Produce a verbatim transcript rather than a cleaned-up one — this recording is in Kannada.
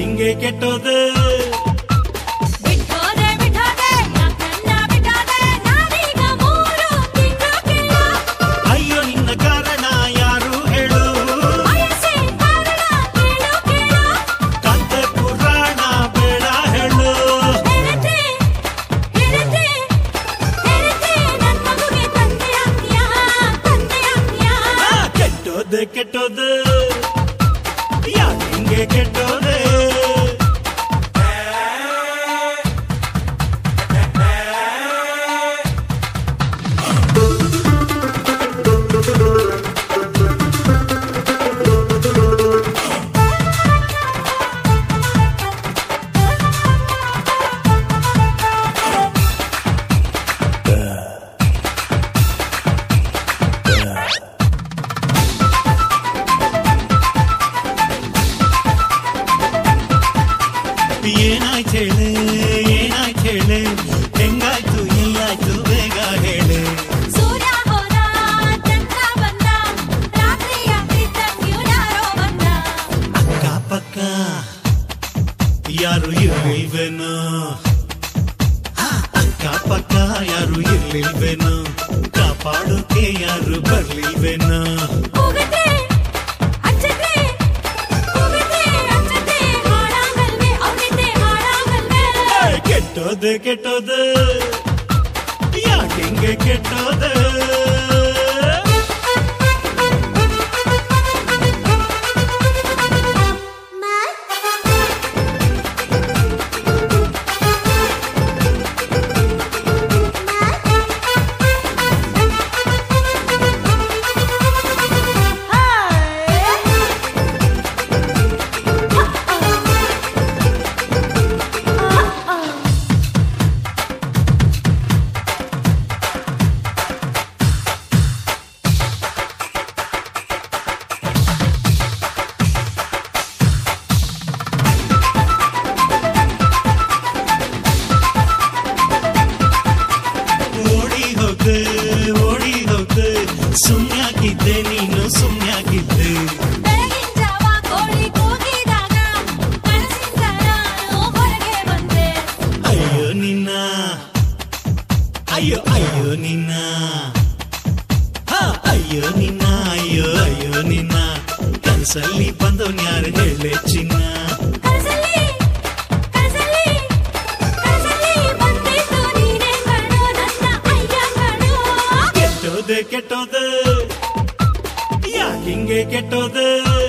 ಯಾಕಿಂಗೆ ಕೆಟ್ಟೋದು ಕೆಟ್ಟೋದು ಯಾಕಿಂಗೆ ಕೆಟ್ಟೋದು ಏನಾಯ್ತು ಹೇಳೆ ಏನಾಯ್ತು ಹೇಳೆ ಹೆಂಗಾಯ್ತು ಎಲ್ಲಾಯ್ತು ಬೇಗ ಹೇಳೆ ಸೂರ್ಯ ಹೋದ ಚಂದ್ರ ಬಂದ ರಾತ್ರಿ ಆಗ್ತಿದ್ದಂಗೆ ಯಾರೋ ಬಂದ ಅಕ್ಕ ಪಕ್ಕ ಯಾರು ಇರ್ಲಿಲ್ವೇನೋ ಅಕ್ಕ ಪಕ್ಕ ಯಾರು ಇರ್ಲಿಲ್ವೇನೋ ಕಾಪಾಡೋಕೆ ಯಾರು ಬರ್ಲಿಲ್ವೇನೋ ಹೋಗತ್ತೆ ಅಚ್ಚತೆ ಹೋಗತ್ತೆ ಅಚ್ಚತೆ ಹಾಡಾಗಲ್ವೇ ಅವನಿತೆ ಹಾಡಾಗಲ್ವೇ ಕೆಟ್ಟೋದು ಕೆಟ್ಟೋದು ಯಾಕಿಂಗೆ ಕೆಟ್ಟೋದು ಓಡಿ ಹೋಗ್ದೆ ಸುಮ್ಯಾಗಿದ್ದೆ ನೀನು ಸುಮ್ಯಾಗಿದ್ದೆ ಬೆಳಗಿನ ಜಾವ ಕೋಳಿ ಕೂಗಿದಾಗ ಕನಸಿಂದ ನಾನು ಹೊರಗೆ ಬಂದೆ ಅಯ್ಯೋ ನಿನ್ನ ಅಯ್ಯೋ ಅಯ್ಯೋ ನಿನ್ನ ಅಯ್ಯೋ ನಿನ್ನ ಅಯ್ಯೋ ಅಯ್ಯೋ ನಿನ್ನ ಕನಸಲ್ಲಿ ಬಂದವನ್ಯಾರು ಹೇಳೆ ಚಿನ್ನ ಕನಸಲ್ಲಿ ಕನಸಲ್ಲಿ ಕನಸಲ್ಲಿ ಬಂದಿದ್ದು ನೀನೇ ಕಣೋ ನನ್ನ ಅಯ್ಯ ಕಣೋ ಕೆಟ್ಟೋದೆ ಕೆಟ್ಟೋದು ಯಾಕಿಂಗೆ ಕೆಟ್ಟೋದು